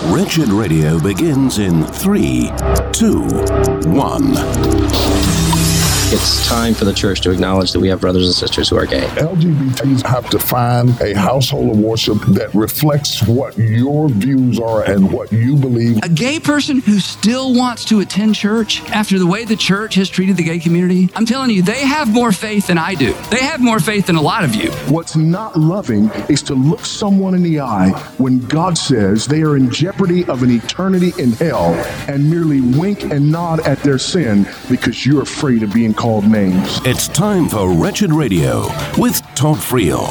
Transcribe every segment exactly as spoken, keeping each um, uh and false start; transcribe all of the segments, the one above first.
Wretched Radio begins in three, two, one. It's time for the church to acknowledge that we have brothers and sisters who are gay. L G B Ts have to find a household of worship that reflects what your views are and what you believe. A gay person who still wants to attend church after the way the church has treated the gay community, I'm telling you, they have more faith than I do. They have more faith than a lot of you. What's not loving is to look someone in the eye when God says they are in jeopardy of an eternity in hell and merely wink and nod at their sin because you're afraid of being called names. It's time for Wretched Radio with Todd Friel.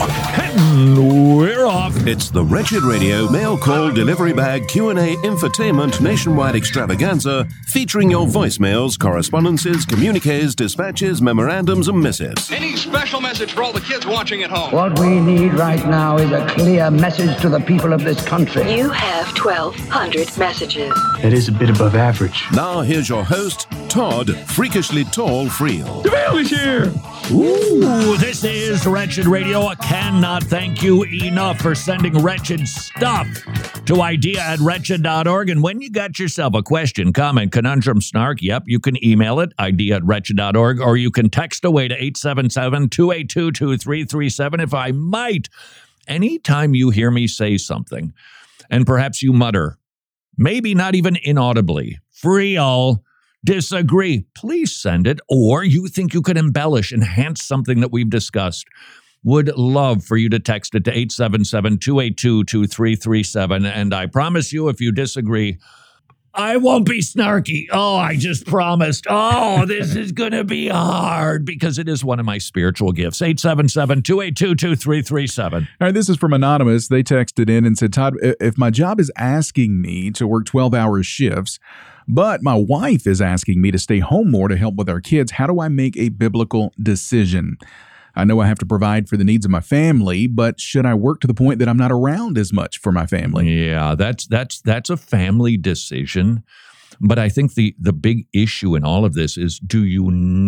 And we're off. It's the Wretched Radio mail call delivery bag Q and A infotainment nationwide extravaganza featuring your voicemails, correspondences, communiques, dispatches, memorandums, and missives. Any special message for all the kids watching at home? What we need right now is a clear message to the people of this country. You have twelve hundred messages. That is a bit above average. Now here's your host, Todd Freakishly Tall Friel. DeVale is here. Ooh, this is Wretched Radio. I cannot thank you enough for sending wretched stuff to idea at wretched dot org. And when you got yourself a question, comment, conundrum, snark, yep, you can email it, idea at wretched dot org, or you can text away to eight seven seven, two eight two, two three three seven. If I might, anytime you hear me say something, and perhaps you mutter, maybe not even inaudibly, Friel, disagree, please send it. Or you think you could embellish, enhance something that we've discussed. Would love for you to text it to eight seven seven, two eight two, two three three seven. And I promise you, if you disagree, I won't be snarky. Oh, I just promised. Oh, this is going to be hard because it is one of my spiritual gifts. eight seven seven, two eight two, two three three seven. All right, this is from Anonymous. They texted in and said, Todd, if my job is asking me to work twelve-hour shifts, but my wife is asking me to stay home more to help with our kids, how do I make a biblical decision? I know I have to provide for the needs of my family, but should I work to the point that I'm not around as much for my family? Yeah, that's that's that's a family decision. But I think the the big issue in all of this is, do you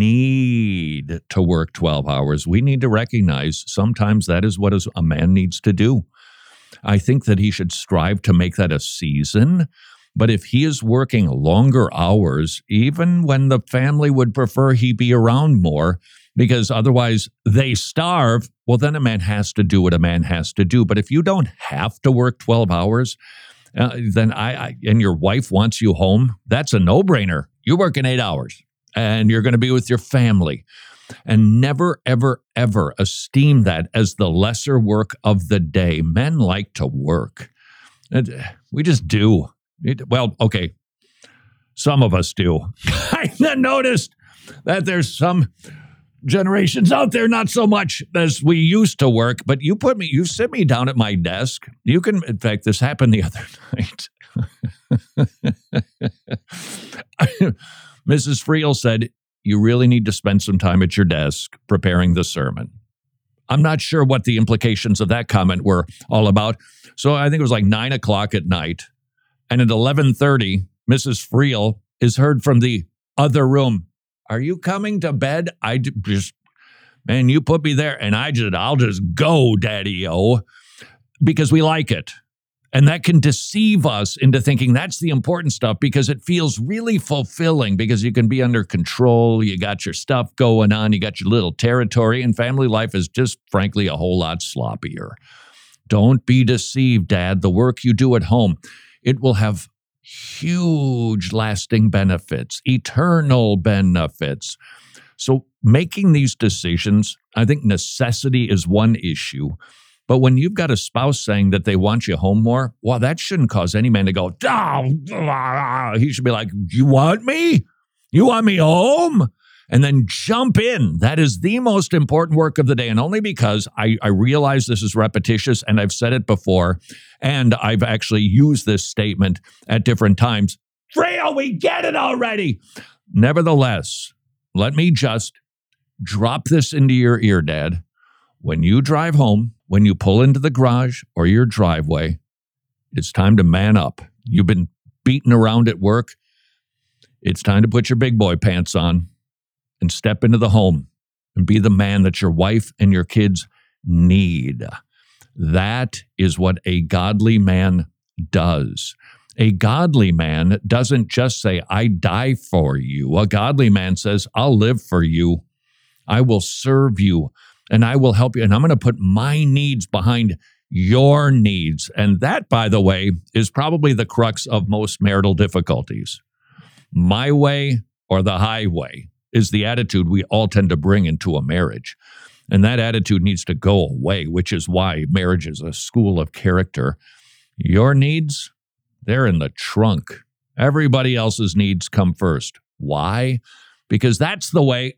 need to work twelve hours? We need to recognize sometimes that is what a man needs to do. I think that he should strive to make that a season. But if he is working longer hours, even when the family would prefer he be around more, because otherwise they starve, well, then a man has to do what a man has to do. But if you don't have to work twelve hours, uh, then I, I and your wife wants you home, that's a no-brainer. You're working eight hours, and you're going to be with your family. And never, ever, ever esteem that as the lesser work of the day. Men like to work. We just do. It, well, okay, some of us do. I noticed that there's some generations out there, not so much as we used to work, but you put me, you sit me down at my desk. You can, in fact, this happened the other night. Missus Friel said, you really need to spend some time at your desk preparing the sermon. I'm not sure what the implications of that comment were all about. So I think it was like nine o'clock at night. And at eleven thirty, Missus Friel is heard from the other room. Are you coming to bed? I just, man, you put me there, and I just, I'll just go, Daddy-o, because we like it. And that can deceive us into thinking that's the important stuff because it feels really fulfilling because you can be under control. You got your stuff going on. You got your little territory, and family life is just, frankly, a whole lot sloppier. Don't be deceived, Dad. The work you do at home, it will have huge lasting benefits, eternal benefits. So making these decisions, I think necessity is one issue. But when you've got a spouse saying that they want you home more, well, that shouldn't cause any man to go, oh, he should be like, you want me? You want me home? And then jump in. That is the most important work of the day. And only because I, I realize this is repetitious and I've said it before, and I've actually used this statement at different times. Friel, we get it already. Nevertheless, let me just drop this into your ear, Dad. When you drive home, when you pull into the garage or your driveway, it's time to man up. You've been beaten around at work. It's time to put your big boy pants on and step into the home and be the man that your wife and your kids need. That is what a godly man does. A godly man doesn't just say, I die for you. A godly man says, I'll live for you. I will serve you, and I will help you. And I'm going to put my needs behind your needs. And that, by the way, is probably the crux of most marital difficulties. My way or the highway is the attitude we all tend to bring into a marriage. And that attitude needs to go away, which is why marriage is a school of character. Your needs, they're in the trunk. Everybody else's needs come first. Why? Because that's the way.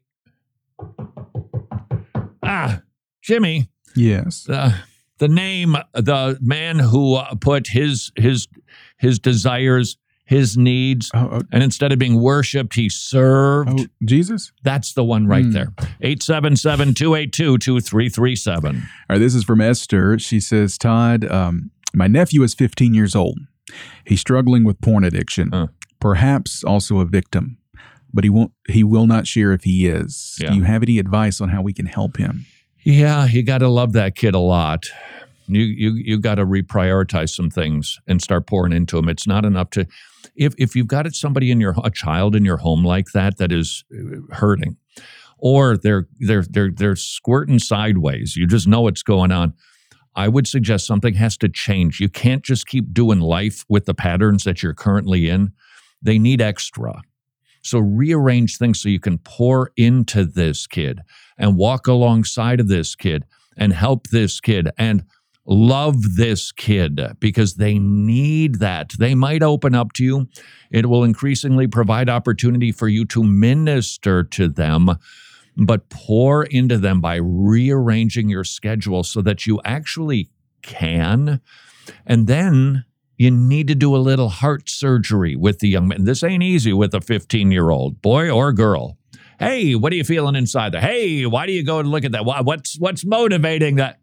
Ah, Jimmy. Yes. Uh, the name, the man who uh, put his his his desires, his needs, oh, oh. and instead of being worshipped, he served. Oh, Jesus? That's the one right mm. there. eight seven seven, two eight two, two three three seven. All right, this is from Esther. She says, Todd, um, my nephew is fifteen years old. He's struggling with porn addiction, uh. perhaps also a victim, but he won't. He will not share if he is. Yeah. Do you have any advice on how we can help him? Yeah, you got to love that kid a lot. You you you got to reprioritize some things and start pouring into him. It's not enough to, if if you've got somebody in your a child in your home like that that is hurting, or they're they're they're they're squirting sideways. You just know what's going on. I would suggest something has to change. You can't just keep doing life with the patterns that you're currently in. They need extra. So rearrange things so you can pour into this kid and walk alongside of this kid and help this kid and love this kid, because they need that. They might open up to you. It will increasingly provide opportunity for you to minister to them, but pour into them by rearranging your schedule so that you actually can. And then you need to do a little heart surgery with the young man. This ain't easy with a fifteen-year-old, boy or girl. Hey, what are you feeling inside there? Hey, why do you go and look at that? What's what's motivating that?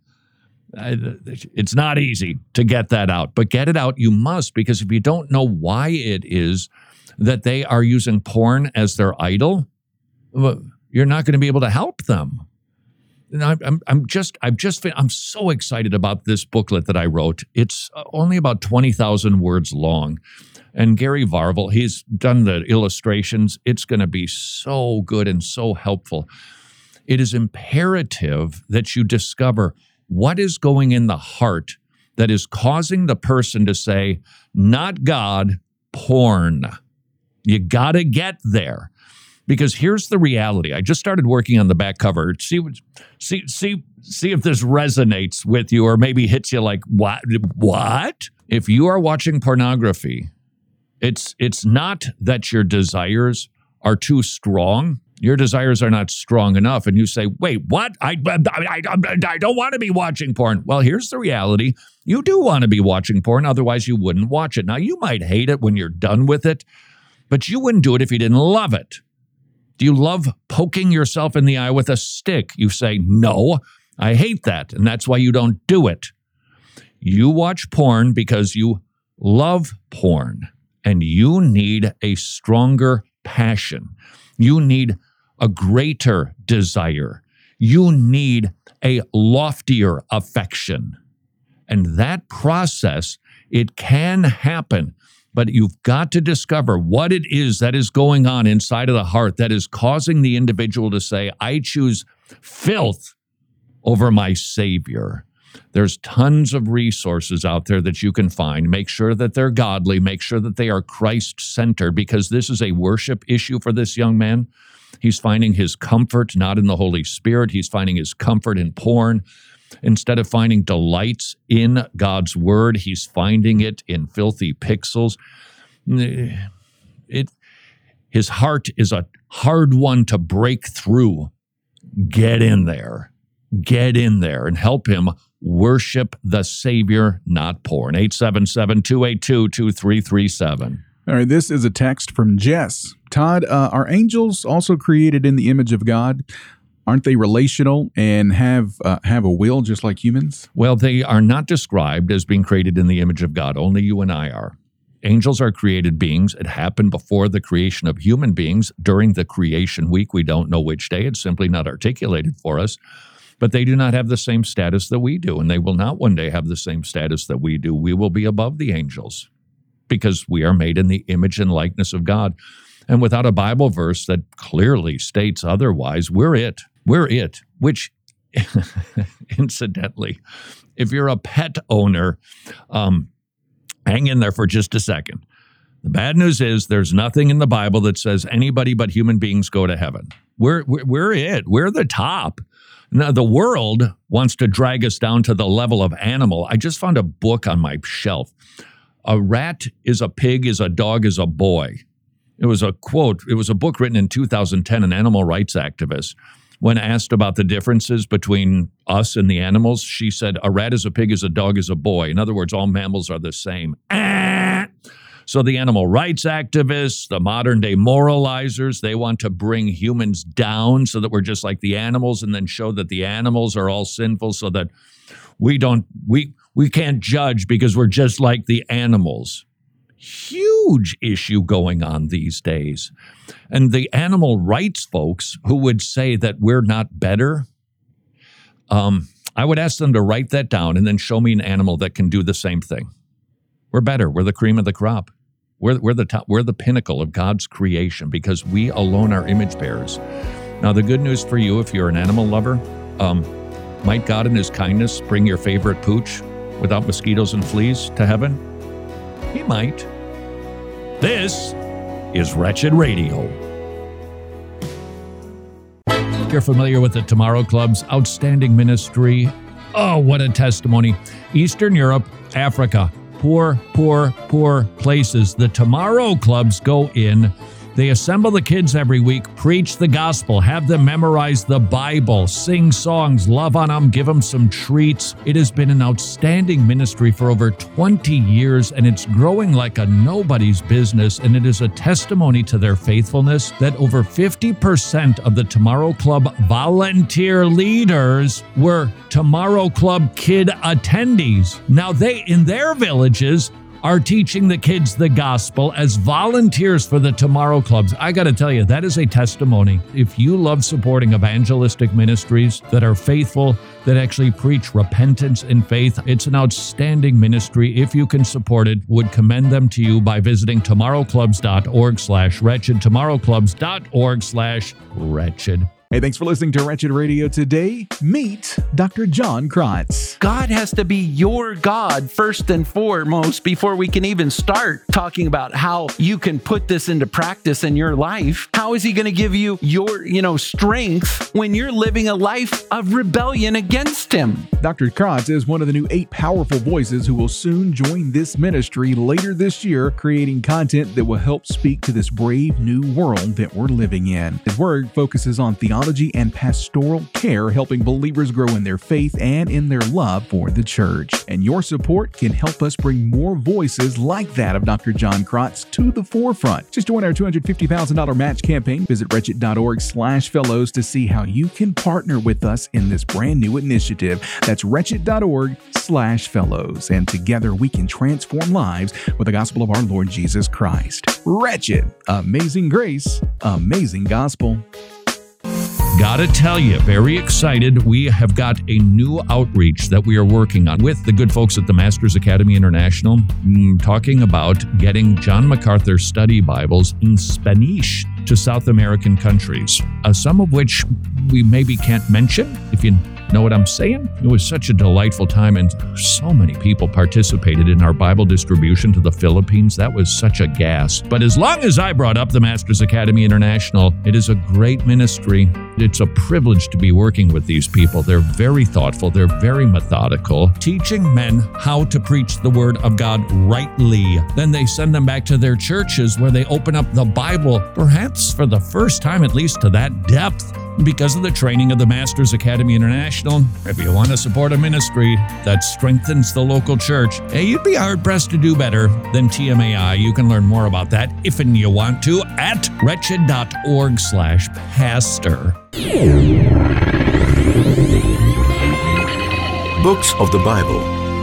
It's not easy to get that out, but get it out you must, because if you don't know why it is that they are using porn as their idol, you're not going to be able to help them. And I'm, I'm just, I'm just, I'm so excited about this booklet that I wrote. It's only about twenty thousand words long. And Gary Varvel, he's done the illustrations. It's going to be so good and so helpful. It is imperative that you discover what is going in the heart that is causing the person to say, not God, porn. You got to get there. Because here's the reality. I just started working on the back cover. See, see, see, see if this resonates with you or maybe hits you like, what? What? If you are watching pornography, it's it's not that your desires are too strong. Your desires are not strong enough. And you say, wait, what? I, I, I, I don't want to be watching porn. Well, here's the reality. You do want to be watching porn. Otherwise, you wouldn't watch it. Now, you might hate it when you're done with it, but you wouldn't do it if you didn't love it. Do you love poking yourself in the eye with a stick? You say, no, I hate that, and that's why you don't do it. You watch porn because you love porn, and you need a stronger passion. You need a greater desire. You need a loftier affection. And that process, it can happen. But you've got to discover what it is that is going on inside of the heart that is causing the individual to say, I choose filth over my Savior. There's tons of resources out there that you can find. Make sure that they're godly. Make sure that they are Christ-centered, because this is a worship issue for this young man. He's finding his comfort not in the Holy Spirit. He's finding his comfort in porn. Instead of finding delights in God's word, he's finding it in filthy pixels. It, his heart is a hard one to break through. Get in there. Get in there and help him worship the Savior, not porn. eight seven seven, two eight two, two three three seven. All right, this is a text from Jess. Todd, uh, are angels also created in the image of God? Aren't they relational and have uh, have a will just like humans? Well, they are not described as being created in the image of God. Only you and I are. Angels are created beings. It happened before the creation of human beings during the creation week. We don't know which day. It's simply not articulated for us. But they do not have the same status that we do, and they will not one day have the same status that we do. We will be above the angels. because we are made in the image and likeness of God. And without a Bible verse that clearly states otherwise, we're it. We're it, which, incidentally, if you're a pet owner, um, hang in there for just a second. The bad news is there's nothing in the Bible that says anybody but human beings go to heaven. We're, we're, we're it. We're the top. Now, the world wants to drag us down to the level of animal. I just found a book on my shelf. A rat is a pig, is a dog, is a boy. It was a quote. It was a book written in two thousand ten, an animal rights activist. When asked about the differences between us and the animals, she said, a rat is a pig, is a dog, is a boy. In other words, all mammals are the same. Ah! So the animal rights activists, the modern day moralizers, they want to bring humans down so that we're just like the animals, and then show that the animals are all sinful so that we don't, we, we can't judge because we're just like the animals. Huge issue going on these days. And the animal rights folks who would say that we're not better, um, I would ask them to write that down and then show me an animal that can do the same thing. We're better. We're the cream of the crop. We're, we're the top. We're the pinnacle of God's creation because we alone are image bearers. Now, the good news for you, if you're an animal lover, um, might God in his kindness bring your favorite pooch without mosquitoes and fleas to heaven? He might. This is Wretched Radio. You're familiar with the Tomorrow Club's outstanding ministry. Oh, what a testimony. Eastern Europe, Africa, poor, poor, poor places. The Tomorrow Clubs go in. They assemble the kids every week, preach the gospel, have them memorize the Bible, sing songs, love on them, give them some treats. It has been an outstanding ministry for over twenty years, and it's growing like a nobody's business, and it is a testimony to their faithfulness that over fifty percent of the Tomorrow Club volunteer leaders were Tomorrow Club kid attendees. Now they, in their villages, are teaching the kids the gospel as volunteers for the Tomorrow Clubs. I got to tell you, that is a testimony. If you love supporting evangelistic ministries that are faithful, that actually preach repentance and faith, it's an outstanding ministry. If you can support it, would commend them to you by visiting tomorrowclubs.org slash wretched, tomorrowclubs.org slash wretched. Hey, thanks for listening to Wretched Radio today. Meet Doctor John Krotz. God has to be your God first and foremost before we can even start talking about how you can put this into practice in your life. How is he going to give you your, you know, strength when you're living a life of rebellion against him? Doctor Krotz is one of the new eight powerful voices who will soon join this ministry later this year, creating content that will help speak to this brave new world that we're living in. His work focuses on theology and pastoral care, helping believers grow in their faith and in their love for the church. And your support can help us bring more voices like that of Doctor John Krotz to the forefront. Just join our two hundred fifty thousand dollars match campaign. Visit wretched.org slash fellows to see how you can partner with us in this brand new initiative. That's wretched.org slash fellows. And together we can transform lives with the gospel of our Lord Jesus Christ. Wretched. Amazing grace. Amazing gospel. Gotta tell you, very excited. We have got a new outreach that we are working on with the good folks at the Masters Academy International, mm, talking about getting John MacArthur study Bibles in Spanish to South American countries, uh, some of which we maybe can't mention, if you know what I'm saying. It was such a delightful time, and so many people participated in our Bible distribution to the Philippines. That was such a gas. But as long as I brought up the Masters Academy International, it is a great ministry. It's a privilege to be working with these people. They're very thoughtful. They're very methodical, teaching men how to preach the word of God rightly. Then they send them back to their churches where they open up the Bible, perhaps for the first time, at least to that depth, because of the training of the Masters Academy International. If you want to support a ministry that strengthens the local church, hey, you'd be hard-pressed to do better than T M A I. You can learn more about that if and you want to at wretched.org slash pastor. Books of the Bible.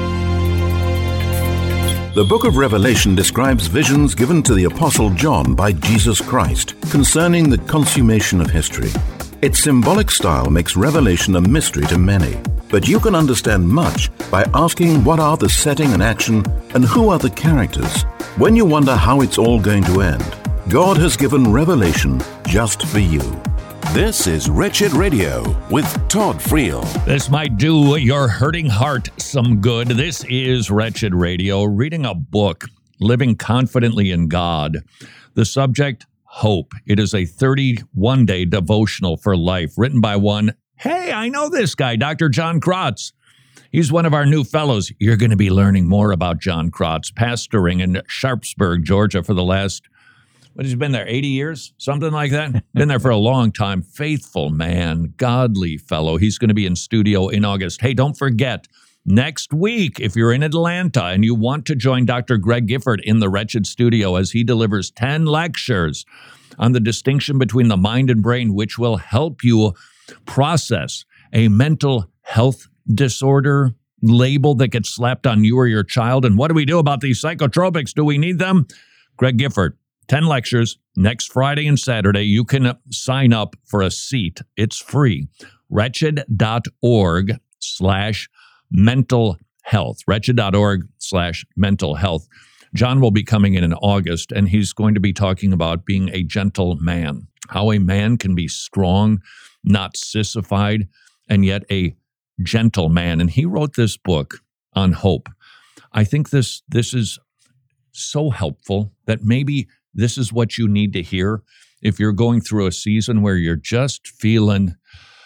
The book of Revelation describes visions given to the Apostle John by Jesus Christ concerning the consummation of history. Its symbolic style makes Revelation a mystery to many, but you can understand much by asking what are the setting and action and who are the characters. When you wonder how it's all going to end, God has given Revelation just for you. This is Wretched Radio with Todd Friel. This might do your hurting heart some good. This is Wretched Radio, reading a book, Living Confidently in God. The subject, Hope. It is a thirty-one day devotional for life, written by one, hey, I know this guy, Doctor John Krotz. He's one of our new fellows. You're going to be learning more about John Krotz, pastoring in Sharpsburg, Georgia for the last, what has he been there, eighty years? Something like that? Been there for a long time. Faithful man, godly fellow. He's going to be in studio in August. Hey, don't forget, next week, if you're in Atlanta and you want to join Doctor Greg Gifford in the Wretched Studio as he delivers ten lectures on the distinction between the mind and brain, which will help you process a mental health disorder label that gets slapped on you or your child. And what do we do about these psychotropics? Do we need them? Greg Gifford, ten lectures next Friday and Saturday. You can sign up for a seat. It's free. Wretched.org slash mental health. Wretched.org slash mental health. John will be coming in in August, and he's going to be talking about being a gentle man, how a man can be strong, not sissified, and yet a gentle man. And he wrote this book on hope. I think this, this is so helpful that maybe this is what you need to hear if you're going through a season where you're just feeling,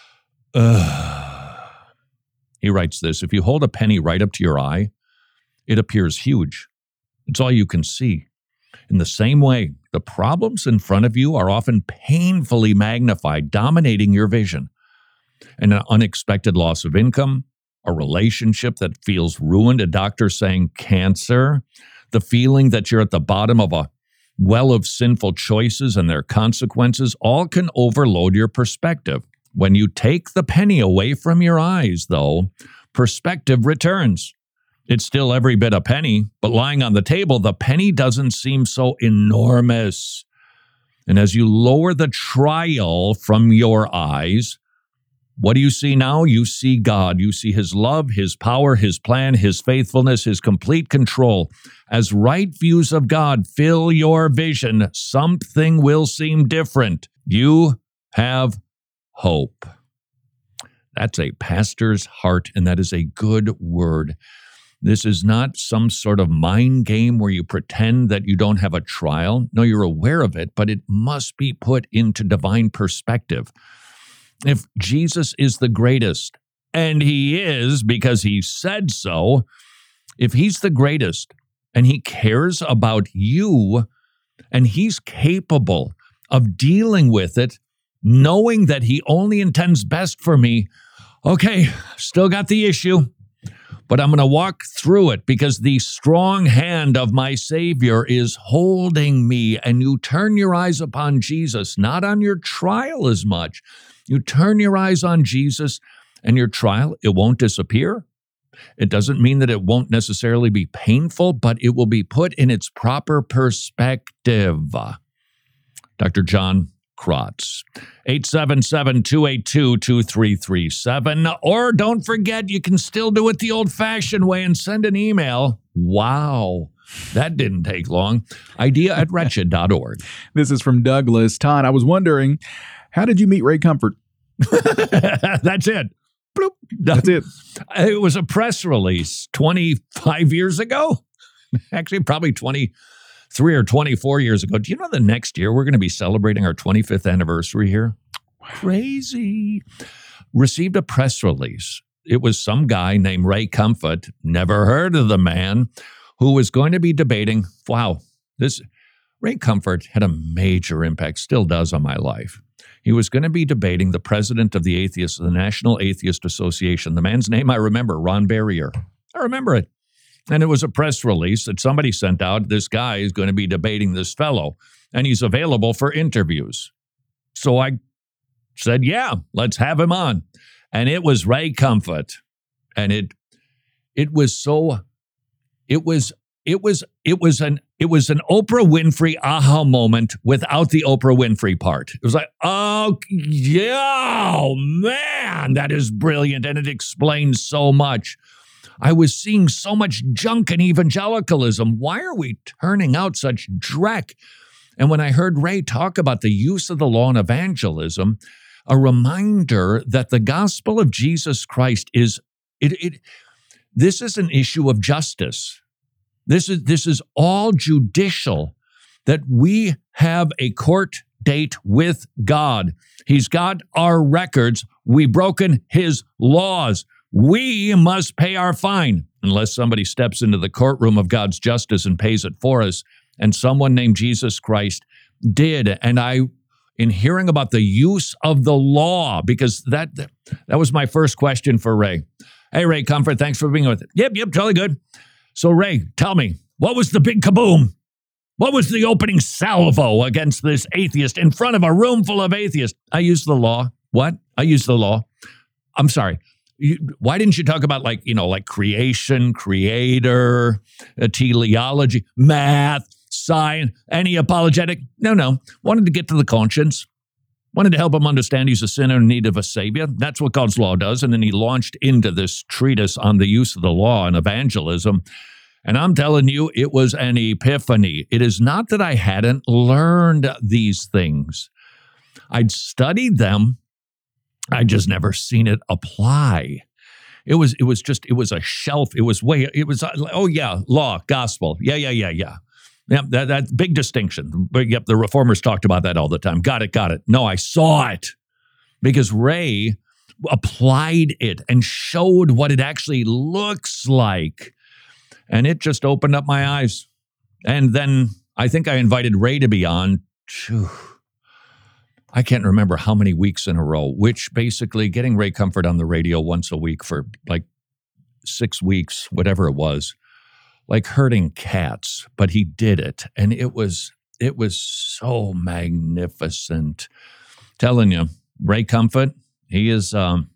ugh. He writes this, if you hold a penny right up to your eye, it appears huge. It's all you can see. In the same way, the problems in front of you are often painfully magnified, dominating your vision. An unexpected loss of income, a relationship that feels ruined, a doctor saying cancer, the feeling that you're at the bottom of a well of sinful choices and their consequences, all can overload your perspective. When you take the penny away from your eyes, though, perspective returns. It's still every bit a penny, but lying on the table, the penny doesn't seem so enormous. And as you lower the trial from your eyes, what do you see now? You see God. You see His love, His power, His plan, His faithfulness, His complete control. As right views of God fill your vision, something will seem different. You have hope. That's a pastor's heart, and that is a good word. This is not some sort of mind game where you pretend that you don't have a trial. No, you're aware of it, but it must be put into divine perspective. If Jesus is the greatest, and He is because He said so, if He's the greatest and He cares about you and He's capable of dealing with it, knowing that He only intends best for me, okay, still got the issue. But I'm going to walk through it because the strong hand of my Savior is holding me. And you turn your eyes upon Jesus, not on your trial as much. You turn your eyes on Jesus and your trial, it won't disappear. It doesn't mean that it won't necessarily be painful, but it will be put in its proper perspective. Doctor John Krotz, eight seven seven, two eight two, two three three seven. Or don't forget, you can still do it the old-fashioned way and send an email. Wow, that didn't take long. Idea at wretched dot org. This is from Douglas. Todd, I was wondering, how did you meet Ray Comfort? That's it. Bloop. That's it. It was a press release twenty-five years ago. Actually, probably twenty-three or twenty-four years ago. Do you know the next year we're going to be celebrating our twenty-fifth anniversary here? Crazy. Received a press release. It was some guy named Ray Comfort, never heard of the man, who was going to be debating, wow, this Ray Comfort had a major impact, still does on my life. He was going to be debating the president of the Atheists, the National Atheist Association. The man's name I remember, Ron Barrier. I remember it. And it was a press release that somebody sent out. This guy is going to be debating this fellow, and he's available for interviews. So I said, yeah, let's have him on. And it was Ray Comfort. And it it was so, it was it was it was an it was an Oprah Winfrey aha moment without the Oprah Winfrey part. It was like, oh yeah, oh, man, that is brilliant, and it explains so much. I was seeing so much junk in evangelicalism. Why are we turning out such dreck? And when I heard Ray talk about the use of the law in evangelism, a reminder that the gospel of Jesus Christ is it. it this is an issue of justice. This is this is all judicial. That we have a court date with God. He's got our records. We've broken his laws. We must pay our fine unless somebody steps into the courtroom of God's justice and pays it for us. And someone named Jesus Christ did. And I, in hearing about the use of the law, because that that was my first question for Ray. Hey, Ray Comfort, thanks for being with it. Yep, yep, totally good. So, Ray, tell me, what was the big kaboom? What was the opening salvo against this atheist in front of a room full of atheists? I used the law. What? I used the law. I'm sorry. You, why didn't you talk about like, you know, like creation, creator, uh, teleology, math, science, any apologetic? No, no. Wanted to get to the conscience. Wanted to help him understand he's a sinner in need of a savior. That's what God's law does. And then he launched into this treatise on the use of the law and evangelism. And I'm telling you, it was an epiphany. It is not that I hadn't learned these things. I'd studied them. I'd just never seen it apply. It was, it was just, it was a shelf. It was way, it was, oh yeah, law, gospel. Yeah, yeah, yeah, yeah. Yeah, that, that big distinction. But yep, the reformers talked about that all the time. Got it, got it. No, I saw it because Ray applied it and showed what it actually looks like. And it just opened up my eyes. And then I think I invited Ray to be on. Phew, I can't remember how many weeks in a row, which basically getting Ray Comfort on the radio once a week for like six weeks, whatever it was, like herding cats, but he did it. And it was, it was so magnificent. Telling you, Ray Comfort, he is, um,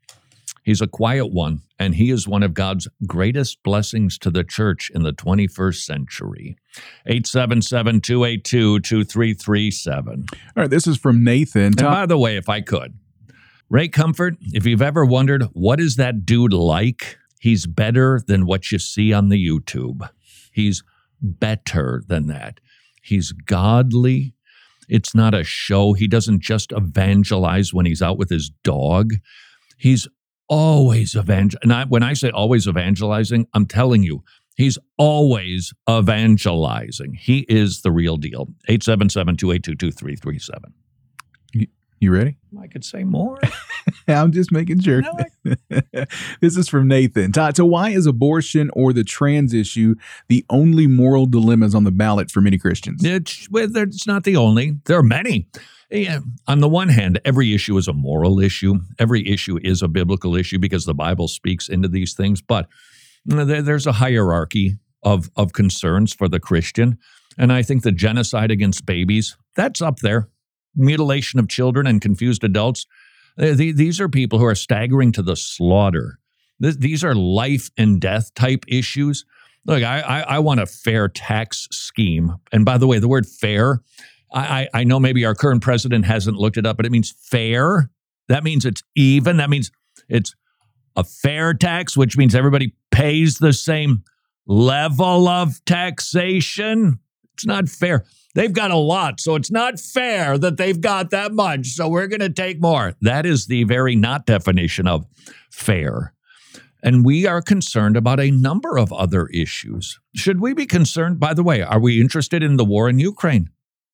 he's a quiet one, and he is one of God's greatest blessings to the church in the twenty-first century. eight seven seven, two eight two, two three three seven. All right, this is from Nathan. And by the way, if I could, Ray Comfort, if you've ever wondered, what is that dude like? He's better than what you see on the YouTube. He's better than that. He's godly. It's not a show. He doesn't just evangelize when he's out with his dog. He's always evangel. And I, when I say always evangelizing, I'm telling you, he's always evangelizing. He is the real deal. eight seven seven, two eight two, two three three seven. You, you ready? I could say more. I'm just making sure. No, I- This is from Nathan. Todd, so why is abortion or the trans issue the only moral dilemmas on the ballot for many Christians? It's, well, it's not the only. There are many. Yeah. On the one hand, every issue is a moral issue. Every issue is a biblical issue because the Bible speaks into these things. But you know, there, there's a hierarchy of, of concerns for the Christian. And I think the genocide against babies, that's up there. Mutilation of children and confused adults. These are people who are staggering to the slaughter. These are life and death type issues. Look, I, I, I want a fair tax scheme. And by the way, the word fair, I, I know maybe our current president hasn't looked it up, but it means fair. That means it's even. That means it's a fair tax, which means everybody pays the same level of taxation. It's not fair. They've got a lot, so it's not fair that they've got that much, so we're going to take more. That is the very not definition of fair. And we are concerned about a number of other issues. Should we be concerned, by the way, are we interested in the war in Ukraine?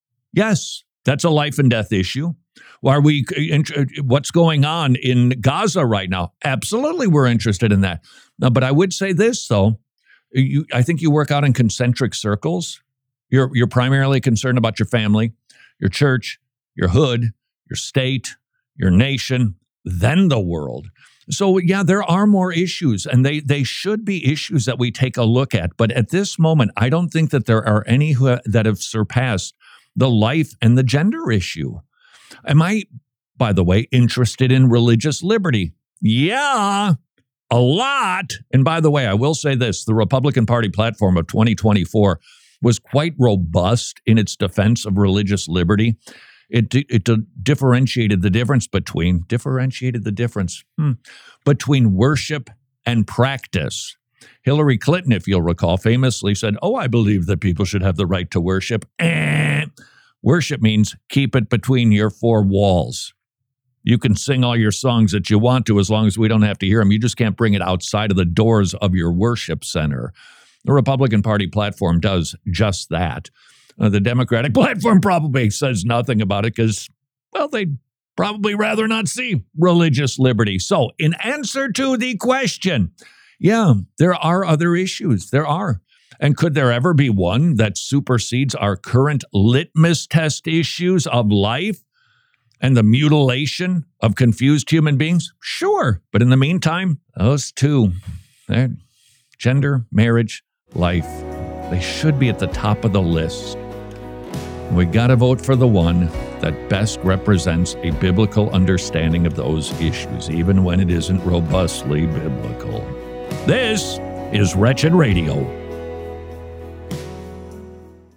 Yes, that's a life and death issue. Are we, what's going on in Gaza right now? Absolutely, we're interested in that. Now, but I would say this, though. You, I think you work out in concentric circles. You're, you're primarily concerned about your family, your church, your hood, your state, your nation, then the world. So, yeah, there are more issues, and they, they should be issues that we take a look at. But at this moment, I don't think that there are any who ha- that have surpassed the life and the gender issue. Am I, by the way, interested in religious liberty? Yeah, a lot. And by the way, I will say this, the Republican Party platform of twenty twenty-four was quite robust in its defense of religious liberty. It, it differentiated the difference between, differentiated the difference hmm, between worship and practice. Hillary Clinton, if you'll recall, famously said, oh, I believe that people should have the right to worship. Eh. Worship means keep it between your four walls. You can sing all your songs that you want to as long as we don't have to hear them. You just can't bring it outside of the doors of your worship center. The Republican Party platform does just that. Uh, the Democratic platform probably says nothing about it because, well, they'd probably rather not see religious liberty. So in answer to the question, yeah, there are other issues. There are. And could there ever be one that supersedes our current litmus test issues of life and the mutilation of confused human beings? Sure. But in the meantime, those two, gender, marriage, life, they should be at the top of the list. We got to vote for the one that best represents a biblical understanding of those issues, even when it isn't robustly biblical. This is Wretched Radio.